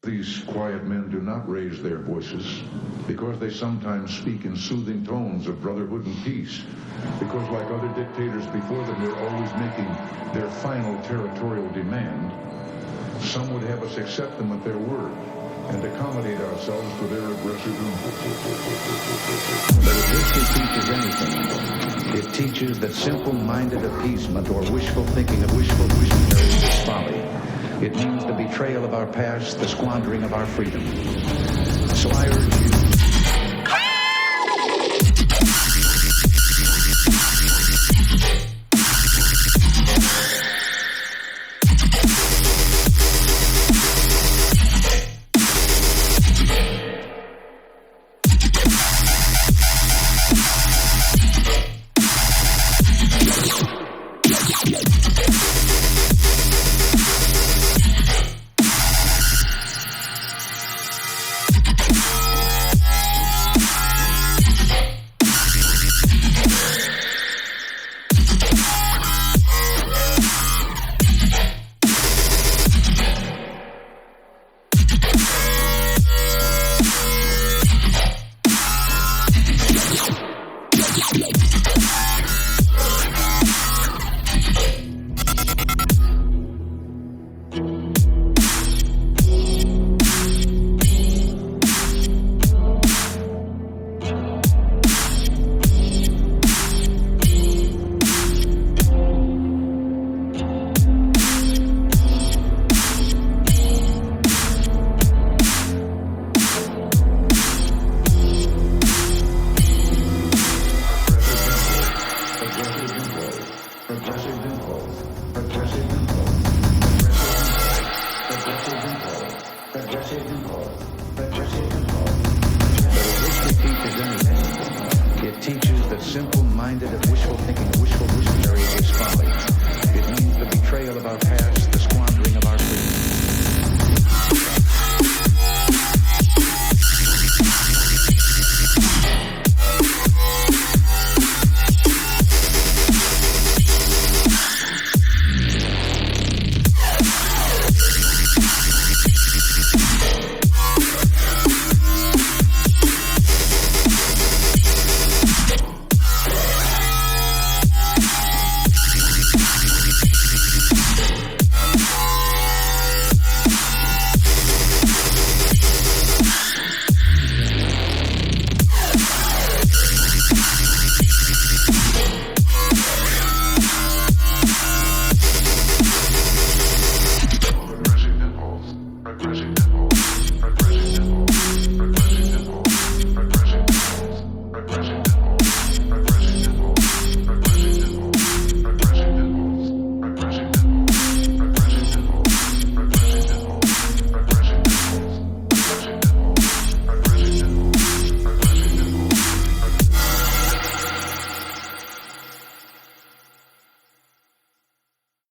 These quiet men do not raise their voices because they sometimes speak in soothing tones of brotherhood and peace, because like other dictators before them, they're always making their final territorial demand. Some would have us accept them at their word and accommodate ourselves to their aggressive impulses. But if history teaches anything, it teaches that simple-minded appeasement or wishful thinking of wishful is folly. It means the betrayal of our past, the squandering of our freedom. So I urge you, Progressive impulse.